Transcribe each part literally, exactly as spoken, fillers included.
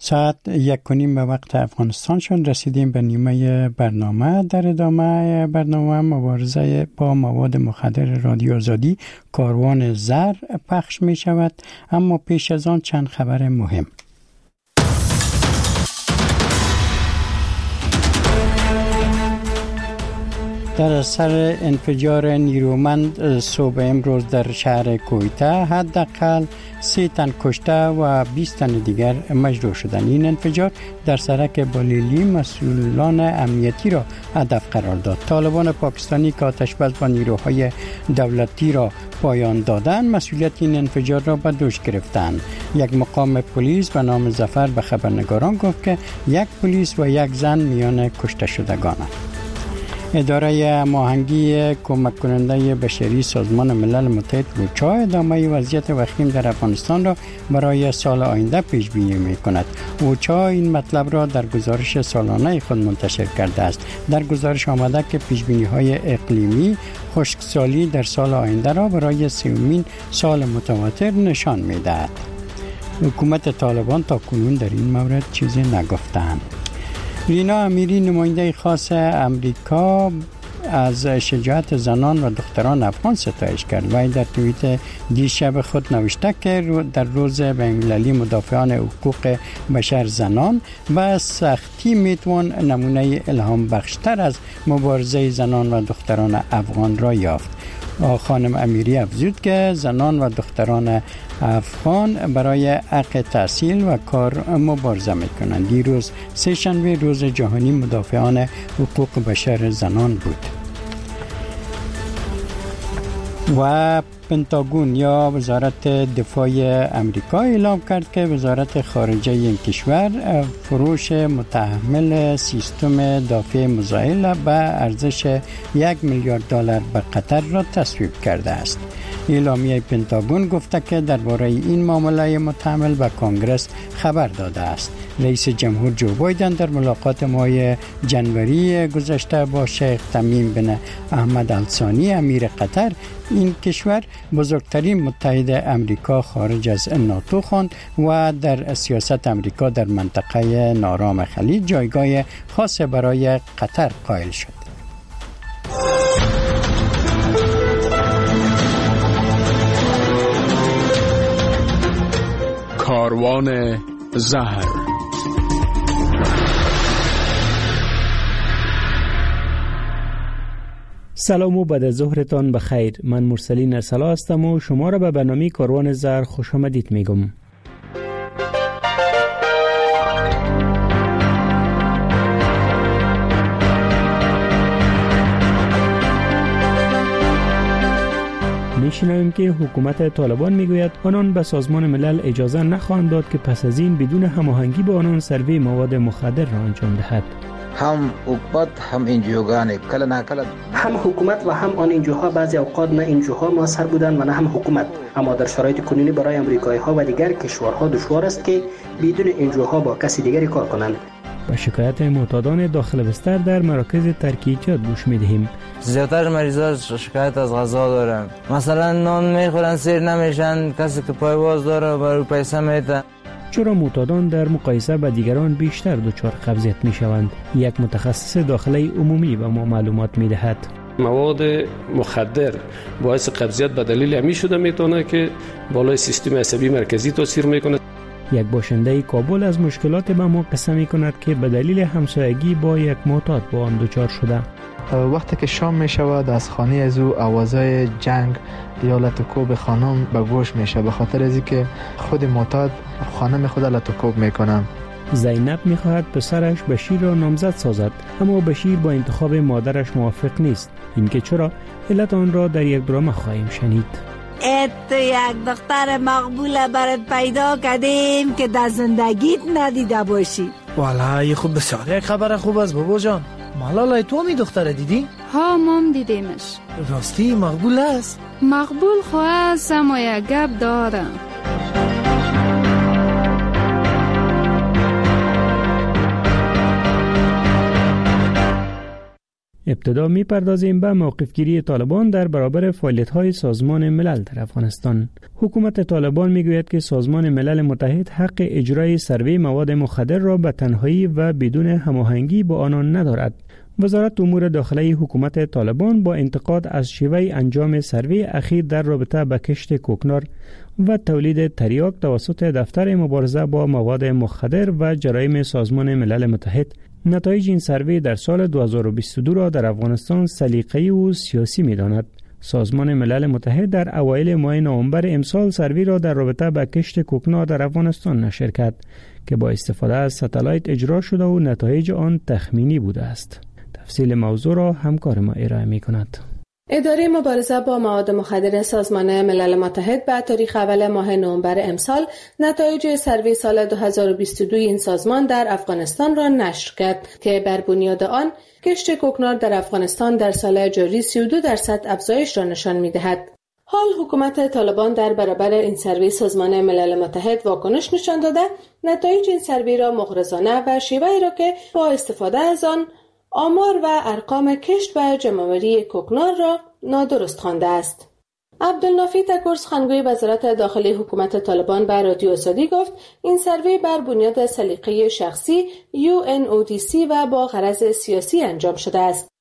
ساعت یک و نیم به وقت افغانستان شد. رسیدیم به نیمه برنامه. در ادامه برنامه مبارزه با مواد مخدر رادیو آزادی کاروان زر پخش می شود، اما پیش از آن چند خبر مهم. در اثر انفجار نیرومند صبح امروز در شهر کویته حداقل سی تن کشته و بیست تن دیگر مجروح شدند. این انفجار در سرک بالیلی مسئولان امنیتی را هدف قرار داد. طالبان پاکستانی که آتش‌بس با نیروهای دولتی را پایان دادند مسئولیت این انفجار را به دوش گرفتند. یک مقام پلیس به نام ظفر به خبرنگاران گفت که یک پلیس و یک زن میان کشته شدگان است. اداره هماهنگی کمک کننده بشری سازمان ملل متحد اوچا ادامه وضعیت وخیم در افغانستان را برای سال آینده پیش بینی می‌کند. اوچا این مطلب را در گزارش سالانه خود منتشر کرده است. در گزارش آمده که پیش بینی‌های اقلیمی خشکسالی در سال آینده را برای سومین سال متواتر نشان می‌دهد. حکومت طالبان تا کنون در این مورد چیزی نگفتند. رینا امیری نماینده خاص امریکا از شجاعت زنان و دختران افغان ستایش کرد. وی در توییت دیشب خود نوشته که در روز بین‌المللی مدافعان حقوق بشر زنان و سختی میتوان نمونه الهام بخشتر از مبارزه زنان و دختران افغان را یافت. خانم امیری افزود که زنان و دختران افغان برای حق تحصیل و کار مبارزه میکنند. دیروز سه شنبه روز جهانی مدافعان حقوق بشر زنان بود. و پنتاگون یا وزارت دفاع امریکا اعلام کرد که وزارت خارجه این کشور فروش متحمل سیستم دفاع مزایل به ارزش یک میلیارد دلار به قطر را تصویب کرده است. اعلامیه پنتاگون گفته که درباره این معامله متحمل به کانگرس خبر داده است. رئیس جمهور جو بایدن در ملاقات ماه جنوری گذشته با شیخ تمیم بن احمد الثانی امیر قطر این کشور بزرگترین متحد امریکا خارج از ناتو خواند و در سیاست امریکا در منطقه نارام خلیج جایگاه خاص برای قطر قائل شد. کاروان زهر. سلام و بعد از ظهرتان بخیر. من مرسلین ارسلا هستم و شما را به برنامه کاروان زهر خوش آمدید میگم. میشنویم که حکومت طالبان میگوید آنان به سازمان ملل اجازه نخواهند داد که پس از این بدون هماهنگی با آنان سروی مواد مخدر را انجام دهد. هم حکومت هم انجیوگان کلا نه کلا هم حکومت و هم آن انجیوها بعضی اوقات نه انجیوها موثر بودند و نه هم حکومت، اما در شرایط کنونی برای امریکایی ها و دیگر کشورها دشوار است که بدون انجیوها با کسی دیگری کار کنند. با شکایت معتادان داخل بستر در مراکز ترکیجات گوش میدهیم. زیادتر مریضا شکایت از غذا دارن، مثلا نان میخورن سیر نمیشن، کسی که پایواز داره برای پیسه میده. چرا معتادان در مقایسه با دیگران بیشتر دچار قبضیت میشوند؟ یک متخصص داخلی عمومی به ما معلومات میدهد. مواد مخدر باعث قبضیت به دلیل همین شده میتونه که بالای سیستم عصبی مرکزی تاثیر میکنه. یک باشنده کابل از مشکلات به ما قصه می کند که به دلیل همسایگی با یک معتاد با آن دچار شده. وقتی که شام می شود از خانه از او آوازهای جنگ یا لطوکوب خانم به گوش می شود، به خاطر از اینکه خود معتاد خانم خود لطوکوب می کنم. زینب می خواهد پسرش بشیر را نامزد سازد، اما بشیر با انتخاب مادرش موافق نیست. اینکه چرا؟ علت آن را در یک درامه خواهیم شنید. ات یک دختر مقبول برات پیدا کردیم که در زندگیت ندیده باشی. والله خوب بسیار یک خبر خوب است بابا جان. مالالای تو می دختر دیدی؟ ها مام دیدیمش. راستی مقبول است؟ مقبول خواست اما یک گپ دارم. ابتدا می‌پردازیم به موقفگیری طالبان در برابر فعالیت‌های سازمان ملل در افغانستان. حکومت طالبان می‌گوید که سازمان ملل متحد حق اجرای سروی مواد مخدر را به تنهایی و بدون هماهنگی با آنان ندارد. وزارت امور داخلی حکومت طالبان با انتقاد از شیوه انجام سروی اخیر در رابطه با کشت کوکنار و تولید تریاک توسط دفتر مبارزه با مواد مخدر و جرایم سازمان ملل متحد، نتایج این سروی در سال دو هزار و بیست و دو را در افغانستان سلیقه‌ای و سیاسی می‌داند. سازمان ملل متحد در اوایل ماه نوامبر امسال سروی را در رابطه با کشت کوکنار در افغانستان نشر کرد که با استفاده از ستلایت اجرا شده و نتایج آن تخمینی بوده است. تفصیل موضوع را همکار ما ارائه می‌کند. اداره مبارزه با مواد مخدر سازمان ملل متحد به تاریخ اول ماه نوامبر امسال نتایج سروی سال دو هزار و بیست و دو این سازمان در افغانستان را نشر کرد که بر بنیاد آن کشت کوکنار در افغانستان در سال جاری سی و دو درصد افزایش را نشان می‌دهد. حال حکومت طالبان در برابر این سروی سازمان ملل متحد واکنش نشان داده، نتایج این سروی را مغرضانه و شیوهی را که با استفاده از آن آمار و ارقام کشت و جمع‌آوری کوکنار را نادرست خوانده است. عبدالنافی تکور سخنگوی وزارت داخلی حکومت طالبان به رادیو آزادی گفت این سروی بر بنیاد سلیقه شخصی یو ان او دی سی و با غرض سیاسی انجام شده است.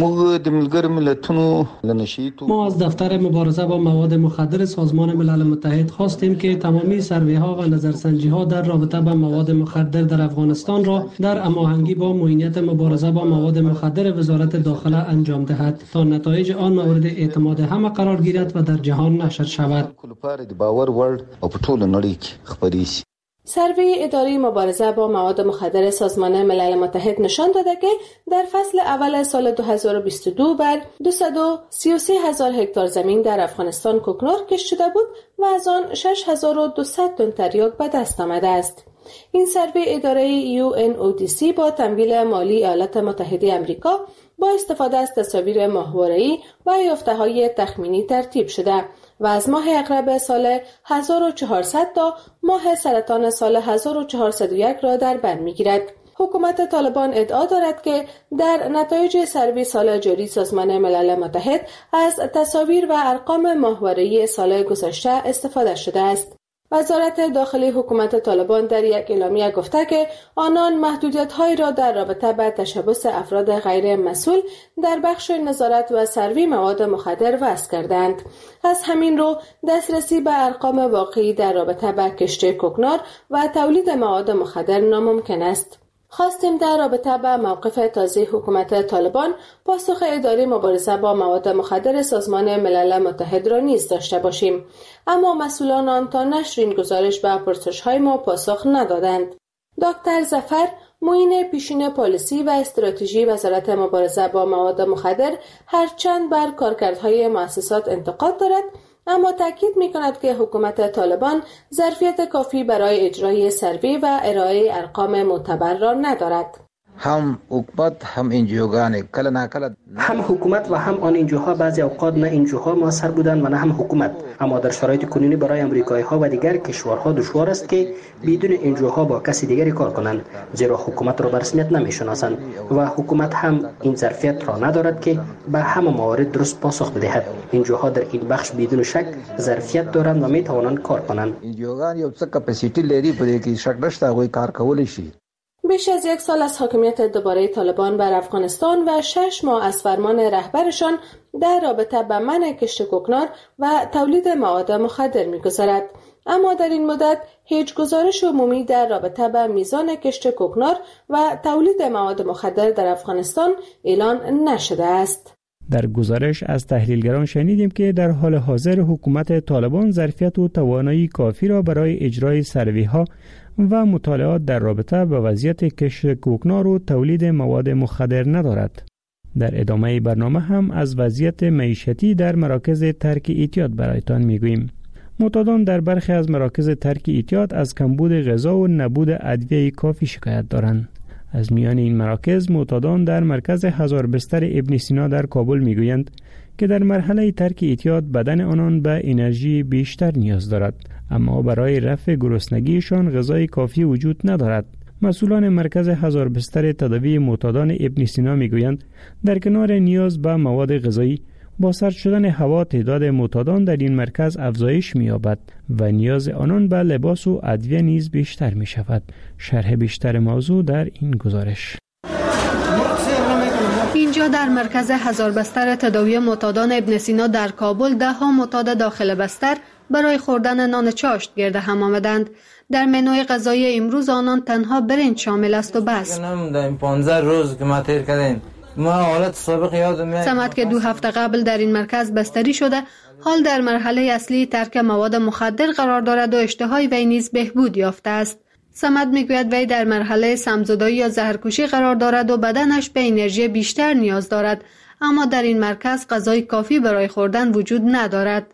ما از دفتر مبارزه با مواد مخدر سازمان ملل متحد خواستیم که تمامی سروی‌ها و نظرسنجی‌ها در رابطه با مواد مخدر در افغانستان را در هماهنگی با معینیت مبارزه با مواد مخدر وزارت داخله انجام دهد تا نتایج آن مورد اعتماد همه قرار گیرد و در جهان نشر شود. سروی اداره مبارزه با مواد مخدر سازمان ملل متحد نشان داده که در فصل اول سال دو هزار و بیست و دو بر دویست و سی و سه هزار هکتار زمین در افغانستان کوکنار کشت شده بود و از آن شش هزار و دویست تن تریاک به دست آمده است. این سروی اداره یو ان او دی سی با تمویل مالی ایالات متحده آمریکا با استفاده از تصاویر ماهواره‌ای و یافته‌های تخمینی ترتیب شده و از ماه عقرب سال هزار و چهارصد تا ماه سرطان سال هزار و چهارصد و یک را در بر می‌گیرد. حکومت طالبان ادعا دارد که در نتایج سروی سال جاری سازمان ملل متحد از تصاویر و ارقام ماهواره‌ای سال گذشته استفاده شده است. وزارت داخلی حکومت طالبان در یک اعلامیه گفته که آنان محدودیت‌هایی را در رابطه با تشبث افراد غیر مسئول در بخش نظارت و سروی مواد مخدر وضع کردند. از همین رو دسترسی به ارقام واقعی در رابطه با کشت کوکنار و تولید مواد مخدر ناممکن است. خواستیم در رابطه با موقف تازه حکومت طالبان پاسخ اداره مبارزه با مواد مخدر سازمان ملل متحد را نیز داشته باشیم، اما مسئولان آن تا نشر این گزارش به پرسش‌های ما پاسخ ندادند. دکتر ظفر، معین پیشین پالیسی و استراتژی وزارت مبارزه با مواد مخدر، هرچند بر کارکردهای مؤسسات انتقاد دارد، اما تاکید می‌کند که حکومت طالبان ظرفیت کافی برای اجرای سروی و ارائه ارقام معتبر را ندارد. هم حکومت هم انجیوگان کلا نه کلا هم حکومت و هم آن انجیوها بعضی اوقات نه انجیوها موثر بودند و نه هم حکومت، اما در شرایط کنونی برای امریکایی‌ها و دیگر کشورها دشوار است که بدون انجیوها با کسی دیگری کار کنند، زیرا حکومت را به رسمیت نمی‌شناسند و حکومت هم این ظرفیت را ندارد که به همه موارد درست پاسخ بدهد. انجیوها در این بخش بدون شک ظرفیت دارند و می‌توانند کار کنند. انجیوگان یو څه کپاسیتی لري په دې کې شک نشته هغوی کار کولی شي. بیش از یک سال از حاکمیت دوباره طالبان بر افغانستان و شش ماه از فرمان رهبرشان در رابطه با منع کشت کوکنار و تولید مواد مخدر می‌گذرد، اما در این مدت هیچ گزارش عمومی در رابطه با میزان کشت کوکنار و تولید مواد مخدر در افغانستان اعلان نشده است. در گزارش از تحلیلگران شنیدیم که در حال حاضر حکومت طالبان ظرفیت و توانایی کافی را برای اجرای سروی‌ها و مطالعات در رابطه با وضعیت کشت کوکنار و تولید مواد مخدر ندارد. در ادامه برنامه هم از وضعیت معیشتی در مراکز ترک اعتیاد برایتان میگوییم. معتادان در برخی از مراکز ترک اعتیاد از کمبود غذا و نبود ادویه کافی شکایت دارند. از میان این مراکز معتادان در مرکز هزار بستر ابن سینا در کابل میگویند که در مرحله ترک اعتیاد بدن آنان به انرژی بیشتر نیاز دارد، اما برای رفع گرسنگیشان غذای کافی وجود ندارد. مسئولان مرکز هزار بستر تداوی معتادان ابن سینا میگویند در کنار نیاز به مواد غذایی، با سرد شدن هوا تعداد معتادان در این مرکز افزایش می‌یابد و نیاز آنان به لباس و ادویه نیز بیشتر می‌شود. شرح بیشتر موضوع در این گزارش. اینجا در مرکز هزار بستر تداوی معتادان ابن سینا در کابل ده ها معتاد داخل بستر برای خوردن نان چاشت گرد هم آمدند. در منوی غذایی امروز آنان تنها برنج شامل است و بس. در این پانزده روز که ما تیر کردیم ما حالت سابق یادم میاد. سمت که دو هفته قبل در این مرکز بستری شده، حال در مرحله اصلی ترک مواد مخدر قرار دارد و اشتهای وی نیز بهبود یافته است. سمت میگوید وی در مرحله سمزدایی یا زهرکشی قرار دارد و بدنش به انرژی بیشتر نیاز دارد، اما در این مرکز غذای کافی برای خوردن وجود ندارد.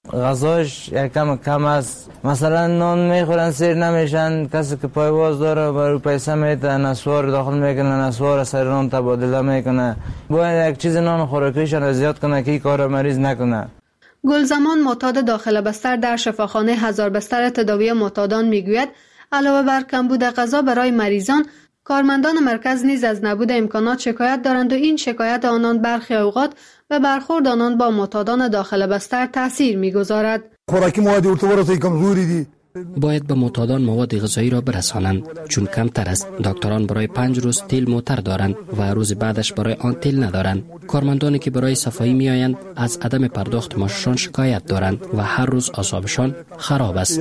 غذاش یکم کم است. مثلا نان میخورن سیر نمیشن، کسی که پایواز داره برای پیسه میده نسوار داخل میکنه، نسوار سر نان تبادله میکنه. باید یک چیز نان خوراکیشان را زیاد کنه که این کار مریض نکنه. گلزمان معتاد داخل بستر در شفاخانه هزار بستر تداوی معتادان میگوید علاوه بر کمبود غذا برای مریضان، کارمندان مرکز نیز از نبود امکانات شکایت دارند و این شکایت آنان برخی اوقات به برخورد آنان با معتادان داخل بستر تاثیر می‌گذارد. خوراکی مواد ارتباطی کمزوری دی. باید به معتادان مواد غذایی را برسانند چون کمتر است. دکتران برای پنج روز تیل معتر دارند و روز بعدش برای آن تیل ندارند. کارمندانی که برای صفایی میآیند از عدم پرداخت معاششان شکایت دارند و هر روز اعصابشان خراب است.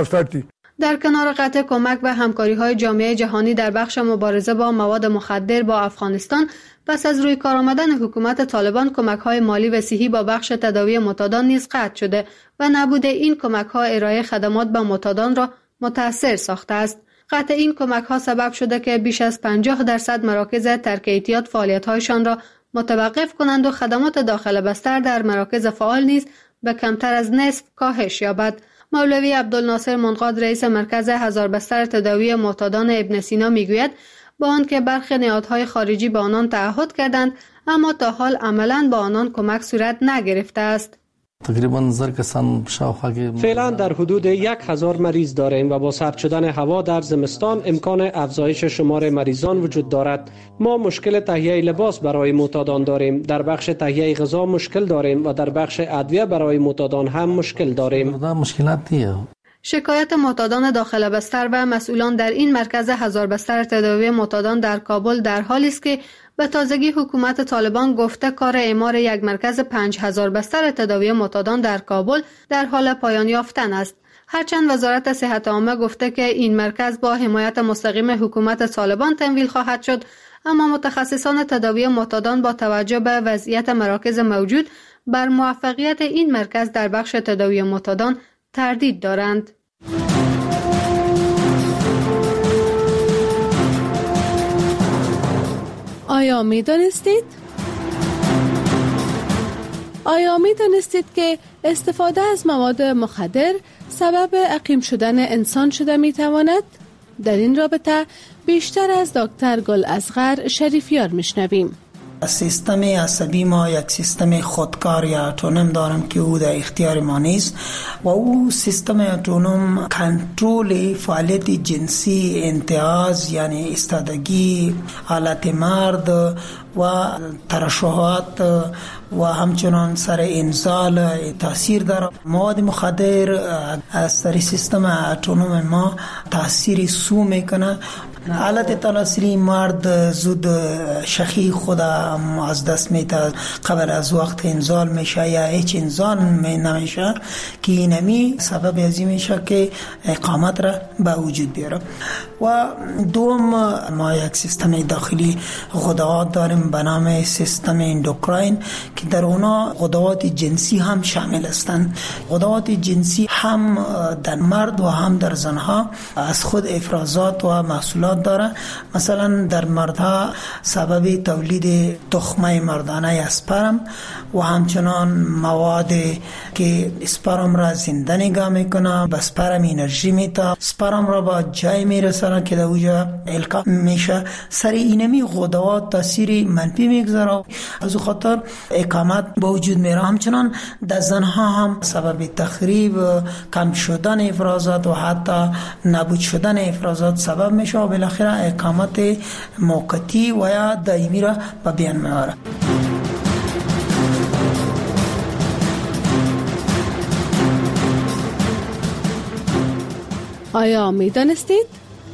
در کنار قطع کمک و همکاری‌های جامعه جهانی در بخش مبارزه با مواد مخدر با افغانستان، پس از روی کار آمدن حکومت طالبان کمک‌های مالی و صحی با بخش تداوی معتادان نیز قطع شده و نبوده این کمک‌ها ارائه خدمات به معتادان را متأثر ساخته است. قطع این کمک‌ها سبب شده که بیش از پنجاه درصد مراکز ترک اعتیاد فعالیت‌هایشان را متوقف کنند و خدمات داخل بستر در مراکز فعال نیز به کمتر از نصف کاهش یابد. مولوی عبدالناصر منقاد رئیس مرکز هزار بستر تداوی معتادان ابن سینا میگوید با آنکه برخی نهادهای خارجی به آنان تعهد کردند اما تا حال عملاً با آنان کمک صورت نگرفته است. فعلا در حدود یک هزار مریض داریم و با سرد شدن هوا در زمستان امکان افزایش شمار مریضان وجود دارد. ما مشکل تهیه لباس برای معتادان داریم، در بخش تهیه غذا مشکل داریم و در بخش ادویه برای معتادان هم مشکل داریم. شکایت معتادان داخل بستر و مسئولان در این مرکز هزار بستر تداوی معتادان در کابل در حالی است که به تازگی حکومت طالبان گفته کار اعمار یک مرکز پنج هزار بستر تداوی معتادان در کابل در حال پایان یافتن است. هرچند وزارت صحت عامه گفته که این مرکز با حمایت مستقیم حکومت طالبان تمویل خواهد شد، اما متخصصان تداوی معتادان با توجه به وضعیت مراکز موجود بر موفقیت این مرکز در بخش تداوی معتادان تردید دارند. آیا می دانستید؟ آیا می دانستید که استفاده از مواد مخدر سبب عقیم شدن انسان شده می تواند؟ در این رابطه بیشتر از دکتر گل اصغر شریفیار می شنویم. سیستم عصبی ما یک سیستم خودکار یا اتونوم دارم که او در اختیار ما نیست و او سیستم اتونوم کنترل فعالیت جنسی، انتعاض یعنی استادگی، حالت مرد و ترشحات و همچنان سر انزال تاثیر داره. مواد مخدر از سر سیستم اتونوم ما تاثیر سو میکنه. حالت تناسلی مرد زود شخی خود از دست میده، قبل از وقت انزال میشه یا هیچ انزال می نمیشه که اینمی سبب ازی میشه که اقامت را به وجود بیاره. و دوم ما یک سیستم داخلی غدوات داریم به نام سیستم اندوکراین که در اونا غدوات جنسی هم شامل هستند. غدوات جنسی هم در مرد و هم در زنها از خود افرازات و محصولات داره. مثلا در مردها سبب تولید تخمه مردانه اسپرم و همچنان مواد که اسپرم را زنده نگاه میکنه، به اسپرم انرژی میده، اسپرم را با جای میرسانه که در اوجا القا میشه. سر اینمی غدوات تاثیر منفی میگذاره. از خاطر اقامت با وجود میره. همچنان در زنها هم سبب تخریب، کم شدن افرازات و حتی نابود شدن افرازات سبب میشه و بالاخره اقامت موقتی و یا دائمی را به بیان میاره. آیا میدانستید؟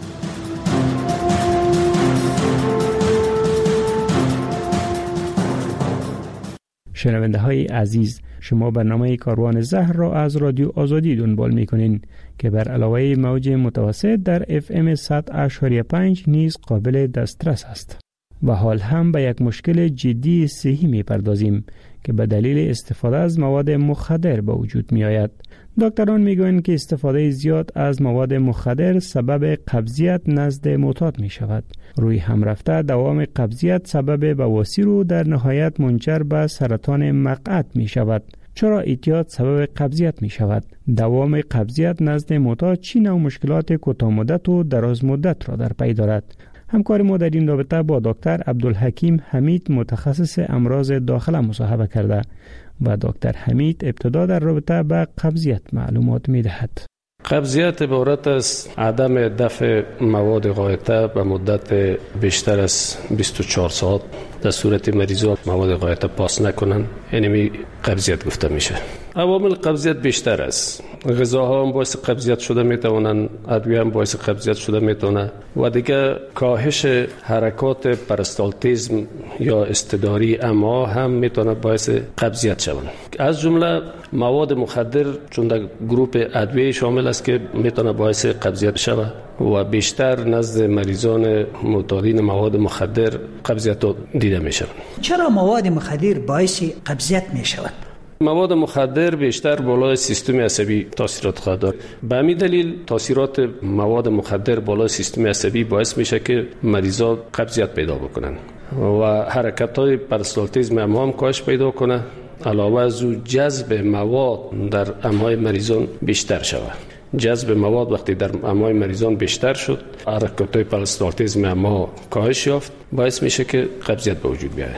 شنونده های عزیز، شما برنامه کاروان زهر را از رادیو آزادی دنبال می کنین که بر علاوه موج متوسط در اف ام صد اشاری پنج نیز قابل دسترس است. و حال هم به یک مشکل جدی صحی می پردازیم که به دلیل استفاده از مواد مخدر به وجود می آید. دکتران می گویند که استفاده زیاد از مواد مخدر سبب قبضیت نزد معتاد می شود. روی هم رفته دوام قبضیت سبب بواسیر و در نهایت منجر به سرطان مقعد می شود. چرا اعتیاد سبب قبضیت می شود؟ دوام قبضیت نزد معتاد چه نوع مشکلات کوتاه مدت و دراز مدت را در پی دارد؟ همکار ما در این رابطه با دکتر عبدالحکیم حمید متخصص امراض داخله مصاحبه کرده و دکتر حمید ابتدا در رابطه با قبضیت معلومات می دهد. قبضیت عبارت از عدم دفع مواد غایطه به مدت بیشتر از بیست و چهار ساعت در صورت مریضان مواد غایطه پاس نکنن، یعنی قبضیت گفته میشه. عوامل قبضیت بیشتر است. غذاها هم باعث قبضیت شده میتونن، ادویه هم باعث قبضیت شده میتونه و دیگه کاهش حرکات پرستالتیزم یا استداری اما هم میتونه باعث قبضیت شوند. از جمله مواد مخدر چون در گروه ادویه شامل است که میتونه باعث قبضیت شود و بیشتر نزد مریضان معتادین مواد مخدر قبضیت دیده میشه. چرا مواد مخدر باعث قبضیت میشود؟ مواد مخدر بیشتر بالای سیستم عصبی تاثیرات خواهد داشت. به همین دلیل تاثیرات مواد مخدر بالای سیستم عصبی باعث میشه که مریضان قبضیت پیدا بکنن و حرکت‌های پرستالتیزم امعا هم کاهش پیدا کنه. علاوه از او جذب مواد در امعای مریضان بیشتر شود. جذب مواد وقتی در امعای مریضان بیشتر شد، حرکت‌های پرستالتیزم امعا کاهش یافت، باعث میشه که قبضیت به وجود بیاید.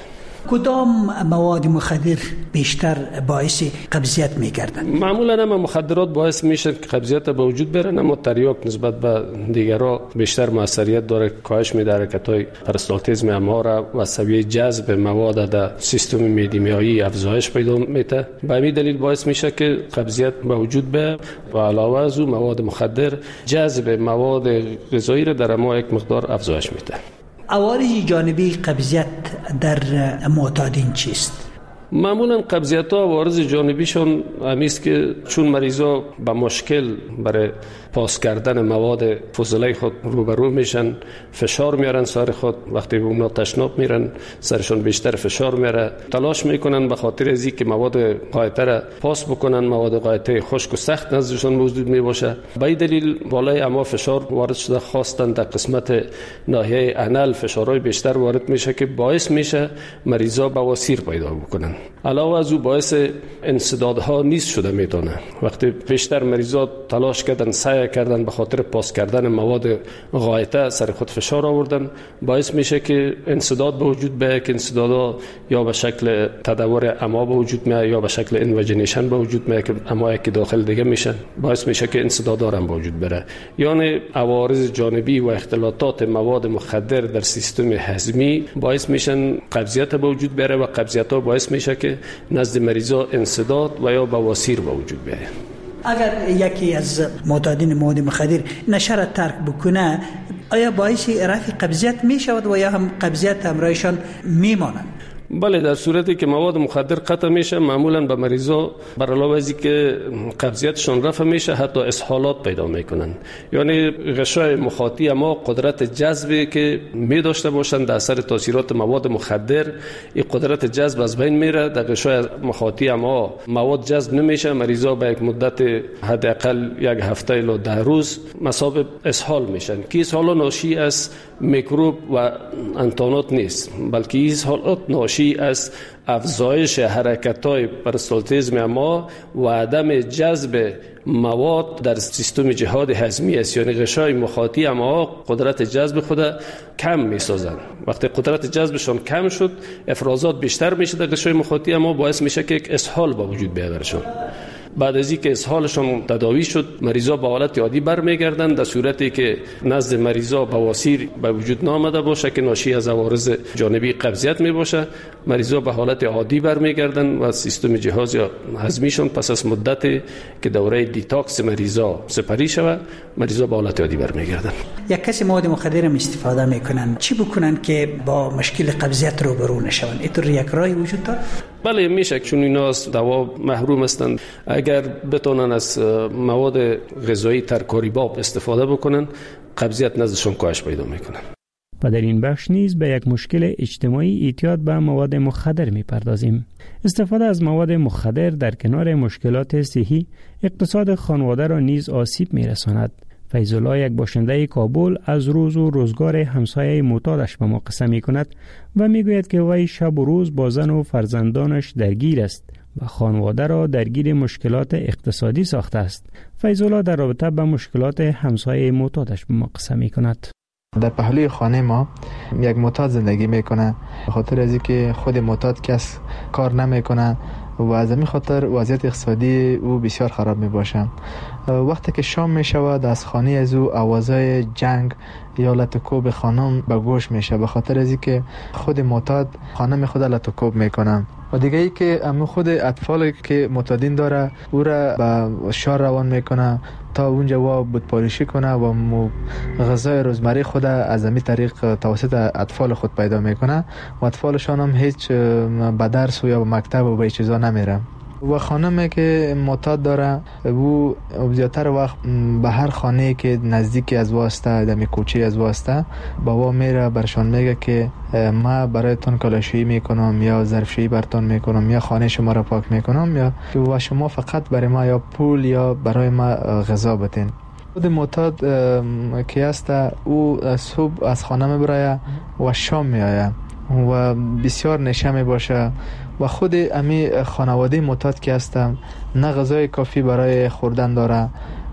کدام مواد مخدر بیشتر باعث قبضیت می‌گردند؟ معمولا هم مخدرات باعث میشن که قبضیت به وجود بیارن، اما تریاک نسبت به دیگرها بیشتر موثریت داره، کاهش میده حرکت‌های پرستالتیزم امعا را و سویه جذب مواد در سیستم معده‌مایعی افزایش پیدا میده. به همین دلیل باعث میشه که قبضیت به وجود بیاد و علاوه از اون مواد مخدر جذب مواد غذایی را در امعا یک مقدار افزایش میده. عوارض جانبی قبضیت در معتادین چیست؟ معمولا قبضیت ها عوارض جانبیشون همیست که چون مریضا با مشکل برای پاس کردن مواد فضله خود روبرو میشن، فشار میارن سر خود، وقتی به اونا تشناب میرن سرشون بیشتر فشار میاره، تلاش میکنن به خاطر از اینکه مواد غایطه را پاس بکنن، مواد غایطه خشک و سخت نزدشون موجود میباشه. به این دلیل بالای اما فشار وارد شده، خواستن در قسمت ناحیه انال فشارهای بیشتر وارد میشه که باعث میشه مریضا بواسیر پیدا بکنن. علاوه از او باعث انسدادها نیز شده میتونه. وقتی بیشتر مریضا تلاش کردن، سعی کردن به خاطر پاس کردن مواد غایطه سر خود فشار آوردن، باعث میشه که انسداد به وجود بیاد که انسدادها یا به شکل تدور امعا به وجود میاد یا به شکل انوجینیشن به وجود میاد که امعا که داخل دیگه میشن، باعث میشه که انسدادها هم به وجود بره. یعنی عوارض جانبی و اختلاطات مواد مخدر در سیستم هضمی باعث میشن قبضیت به وجود بره و قبضیت ها باعث میشه که نزد مریضا انسداد و یا بواسیر به وجود بیاد. اگر یکی از معتادین مواد مخدر نشه را ترک بکنه، آیا باعث رفع قبضیت می شود و یا هم قبضیت همراهشان میماند؟ بله، در صورتی که مواد مخدر قطع میشه، معمولا به مریضا بر علاوه از اینکه قبضیتشون رفع میشه، حتی اسهالات پیدا میکنن. یعنی غشای مخاطی اما قدرت جذبی که می داشته باشند در اثر تاثیرات مواد مخدر، این قدرت جذب از بین میره. در غشای مخاطی اما مواد جذب نمیشه، مریضا به یک مدت حداقل یک هفته الی ده روز مصاب اسهال میشن که اسهال ناشی از میکروب و انتانات نیست، بلکه اسهالات ناشی ناشی از افزایش حرکت‌های پرستالتیزم ما و عدم جذب مواد در سیستم جهاد هضمی است. یعنی غشای مخاطی ما قدرت جذب خود کم می‌سازند. وقتی قدرت جذبشون کم شد، افرازات بیشتر میشه در غشای مخاطی ما، باعث میشه که یک اسهال با وجود بیاورشون. بعد از اینکه اسهالشون تداوی شد، مریضا به حالت عادی برمیگردند، در صورتی که نزد مریضا بواسیر به وجود نامده باشه که ناشی از عوارض جانبی قبضیت می باشه، مریضا به حالت عادی برمیگردند و سیستم جهاز یا هضمیشون پس از مدتی که دوره دیتاکس مریضا سپری شود، مریضا به حالت عادی برمیگردند. یک کسی مواد مخدر هم استفاده میکنن، چی بکنن که با مشکل قبضیت روبرو نشون؟ اینطور یک راهی وجود داره؟ بله میشه، چون اینا از دوا محروم هستند. اگر بتونن از مواد غذایی ترکاریباب استفاده بکنن، قبضیت نزدشون کاهش پیدا میکنه. و در این بخش نیز به یک مشکل اجتماعی اعتیاد به مواد مخدر میپردازیم. استفاده از مواد مخدر در کنار مشکلات صحی، اقتصاد خانواده را نیز آسیب میرساند. فیض الله، یک باشنده کابل، از روز و روزگار همسایه معتادش به ما قصه می کند و می گوید که وی شب و روز با زن و فرزندانش درگیر است و خانواده را درگیر مشکلات اقتصادی ساخته است. فیض الله در رابطه با مشکلات همسایه معتادش به ما قصه می کند. در پهلوی خانه ما یک معتاد زندگی میکنه، به خاطر از اینکه خود معتاد کس کار نمیکنه و از همین خاطر وضعیت اقتصادی او بسیار خراب می باشه. وقتی که شام می شود، از خانه از او آوازهای جنگ یا لطوکوب خانم به گوش میشه، به خاطر از اینکه خود معتاد خانم خود لطوکوب میکنه. و دیگه ای که امو خود اطفالی که معتادین داره او را به شار روان میکنه تا اونجا و بودپاریشی کنه و غذای روزمره خود از همین طریق توسط اطفال خود پیدا میکنه و اطفالشان هم هیچ به درس و یا به مکتب و به چیزا نمیره. و خانمی که معتاد داره او زیادتر وقت به هر خانه که نزدیک از واسطه دمی کوچه از واسطه با وا میره، برشان میگه که ما برایتون کلاشویی میکنم یا ظرفشویی براتون میکنم یا خانه شما را پاک میکنم یا و شما فقط برای ما یا پول یا برای ما غذا بتین. خود معتاد که است او صبح از خانه میبره و شام میآید و بسیار نشه می باشه و خود امی خانواده معتاد که هستم نه غذای کافی برای خوردن داره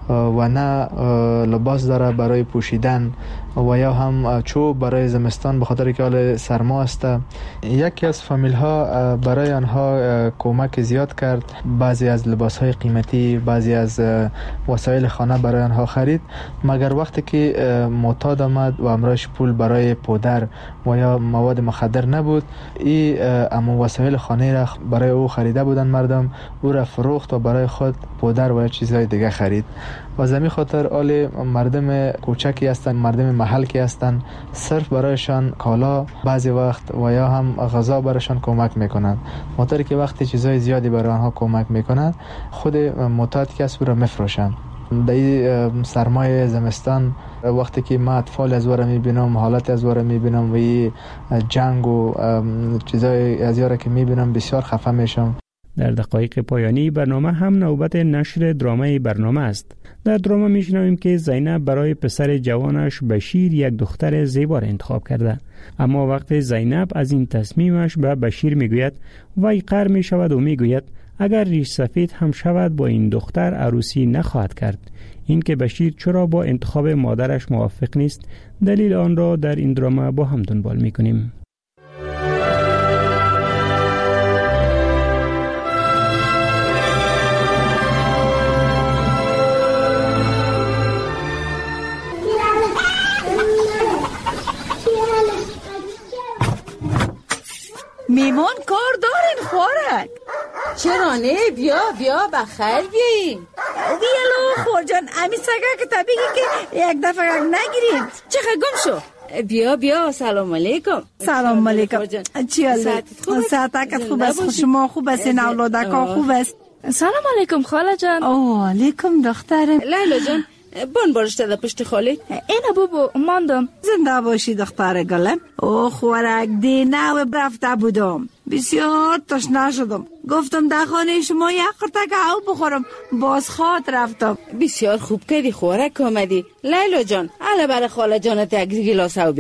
و نه لباس داره برای پوشیدن و یا هم چوب برای زمستان به خاطر که حال سرما است. یکی از فامیل ها برای آنها کمک زیاد کرد، بعضی از لباس های قیمتی، بعضی از وسایل خانه برای آنها خرید، مگر وقتی که معتاد آمد و امرایش پول برای پودر و یا مواد مخدر نبود، این اما وسایل خانه را برای او خریده بودن مردم، او را فروخت و برای خود پودر و چیزهای دیگه خرید. و زمین خاطر آل مردم کوچکی هستن، مردم محل کی هستن، صرف برایشان کالا بعضی وقت و یا هم غذا برایشان کمک میکنند. مطوری که وقتی چیزای زیادی برای آنها کمک میکنند، خود معتاد کس را میفروشند. در سرمای زمستان وقتی که ما اطفال از وره میبینم، حالت از وره میبینم و این جنگ و چیزای از یاره که میبینم، بسیار خفه میشم. در دقایق پایانی برنامه هم نوبت نشر درامه برنامه است. در درامه میشنویم که زینب برای پسر جوانش بشیر یک دختر زیبا را انتخاب کرده، اما وقت زینب از این تصمیمش به بشیر میگوید وی قهر میشود و میگوید اگر ریش سفید هم شود با این دختر عروسی نخواهد کرد. این که بشیر چرا با انتخاب مادرش موافق نیست، دلیل آن را در این درامه با هم دنبال میکنیم. میمان کار دارین خوارک؟ چرا نه؟ بیا بیا بخیر بیاییم. بیالو خورجان، امی سگه که طبیعی که یک دفعه نگیریم. چه گم شو؟ بیا بیا. سلام علیکم. سلام علیکم. چی حاله؟ ساعتک خوب است، شما خوب است، این اولادکا خوب است. سلام علیکم خاله جان. او علیکم دخترم. لیلا جان بون برشته در پشت خالی. اینه بابا ماندم. زنده باشی دختر گلم. او خوارک دینه و برفته بودم، بسیار تشنه شدم، گفتم در خانه شما یک قرتک آب بخورم، باز خواد رفتم. بسیار خوب کردی خوارک آمدی. لیلا جان، حالا برای خاله جانت یک گیلاس آب بیار.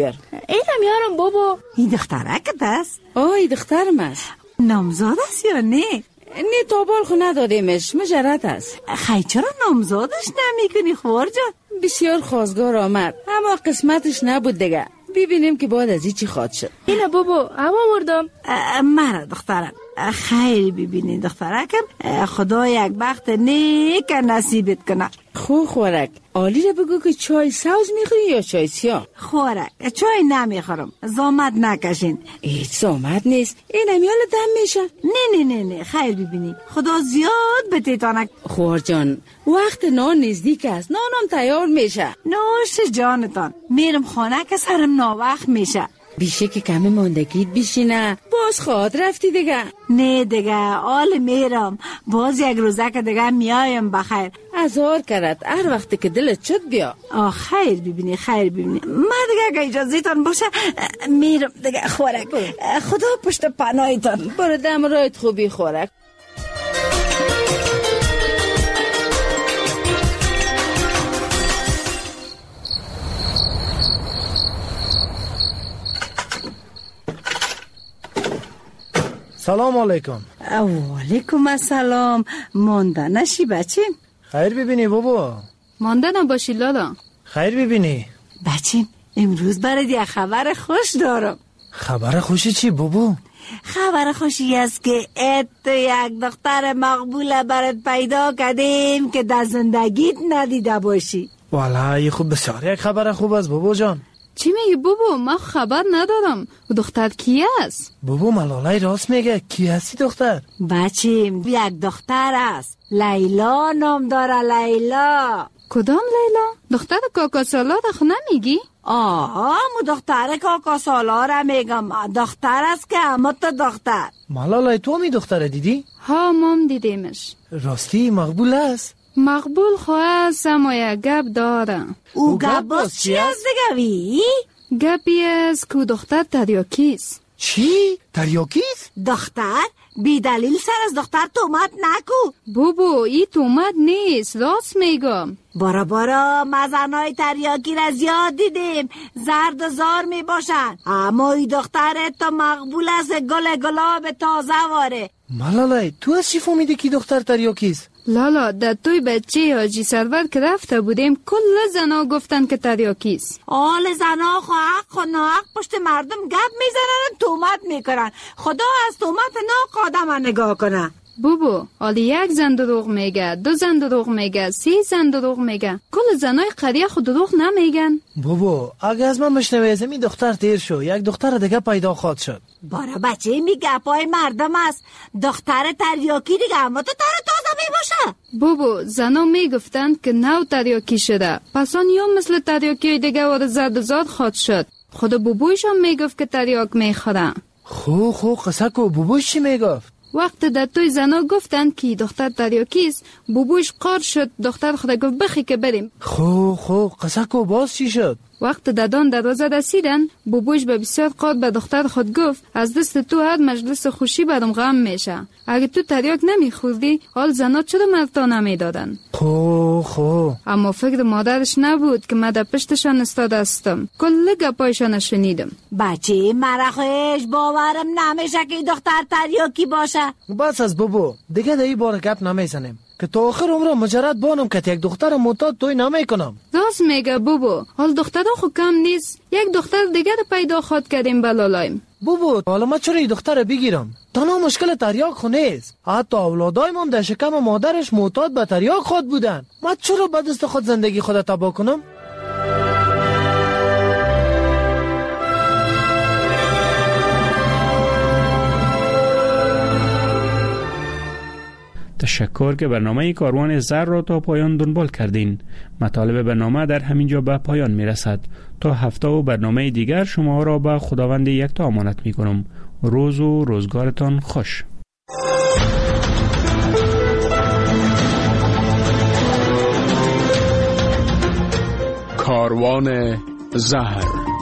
اینم یارم بابا. این دخترک است؟ آه این دخترم است. نامزاد است یا نه؟ نه تابال خو ندادیمش، مجرد است. خیلی چرا نامزادش نمی کنی خوار جان؟ بسیار خواستگار آمد اما قسمتش نبود دیگه. ببینیم که بعد از این چی خواد شد. اینه بابا هوا مردم. مرا دخترم خیلی ببینی دخترکم، خدا یک وقت نیک نصیبت کنه. خو خورک عالی را بگو که چای سوز میخوری یا چای سیاه؟ خورک چای نمیخورم، زامت نکشین. هیچ زامت نیست، این امیال دم میشه. نه نه نه نه خیلی ببینی خدا زیاد به تیتانک. خوار جان وقت نان نزدیک است، نانم تیار میشه. نوش جانتان، میرم خانه که سرم ناوقت میشه. بیشه که کمی ماندگید بیشینه، باز خواد رفتی دیگه؟ نه دیگه آل میرم، باز یک روزه که دیگه میایم بخیر. ازار کرد هر وقتی که دلت شد بیا. آه خیر ببینی خیر ببینی. ما دیگه که اجازهتان باشه میرم دیگه. خورک خدا پشت پناهتان. برو دم رایت خوبی خورک. سلام علیکم. و علیکم السلام. مانده نشی بچه؟ خیر ببینی بابا. مانده نباشی لالا. خیر ببینی بچه امروز برای یک خبر خوش دارم. خبر خوشی چی بابا؟ خبر خوشی است که ات یک دختر مقبول برات پیدا کردیم که در زندگیت ندیده باشی. والا خوب بسیار یک خبر خوب است بابا جان. چی میگی بابا؟ من خبر ندارم. و دختر کی است؟ بابا ملالای راست میگه. کی هستی دختر؟ بچه یک دختر است، لیلا نام داره. لیلا. کدام لیلا؟ دختر کاکا سالار خو نمیگی؟ آه مو دختر کاکا سالار میگم. دختر است که اما تو دختر. ملالای تو می دختر دیدی؟ ها مام دیدیمش. راستی مقبول است؟ مقبول خواست اما یک گپ داره. او گپ باز چی است دیگه وی؟ گپی است که دختر تریاکیست. چی؟ تریاکیست؟ دختر؟ بی دلیل سر از دختر تومت نکو. بابا ای تومت نیست، راست میگم. بارا بارا مزنای تریاکی را زیاد دیدیم، زرد و زار می باشن، اما ای دختر تا مقبول است گل گلاب تازه واره. ملالای تو از چی فهمیدی که دختر تریاکیست؟ لالا در توی بچه حاجی سرور که رفته بودیم کل زنا گفتن که تریاکیست. آل زنا خو حق و ناحق پشت مردم گپ میزنن، تومت میکنن. خدا از تومت ناق آدم نگاه کنه. بابا حالی یک زن دروغ میگه، دو زن دروغ میگه، سی زن دروغ میگه، کل زنای قریه خود دروغ نمیگن. بابا اگه از من بشنوی از این دختر تیر شو، یک دختر دیگه پیدا خواهد شد. بارا بچه میگه پای مردم است، دختر تریاکی دیگه اما تو تر تازه میباشه. بابا زنا میگفتند که نو تریاکی شده، پسان یا مثل تریاکی دیگه وارد زرد زاد خواهد شد. خود بابویشم میگفت که تریاک میخوره. خو خو قصه کو بابوش چی میگفت؟ وقت در توی زنا گفتند که دختر تریاکیست، بابوش قار شد، دختر خدا گفت بخی که بریم. خو خو قصه کو باز چی شد؟ وقت دادان دروازه رسیدن، بابوش به بسیار قار به دختر خود گفت از دست تو هر مجلس خوشی برام غم میشه. اگه تو تریاک نمیخوردی حال زنا چرا مرتا نمیدادن؟ خو خو اما فکر مادرش نبود که من در پشتشان استاده استم، کل گپایشان شنیدم. بچه مرا خوش باورم نمیشه که دختر تریاکی باشه. بس از بابا دیگه در این بار گپ نمیزنیم که تا آخر عمره مجرد بانم که یک دختر معتاد توی نمی کنم. راست میگه بابا، حال دخترها خو کم نیست، یک دختر دیگه پیدا خود کردیم بلالایم. بابا حالا ما چرا این دختر بگیرم؟ تنها مشکل تریاک خو نیست، حتی اولادای من در شکم مادرش معتاد به تریاک خود بودن. ما چرا به دست خود زندگی خود تباه کنم؟ تشکر که برنامه کاروان زر را تا پایان دنبال کردین. مطالب برنامه در همینجا به پایان می رسد. تا هفته و برنامه دیگر شما را به خداوند یکتا امانت می کنم. روز و روزگارتان خوش. کاروان زهر.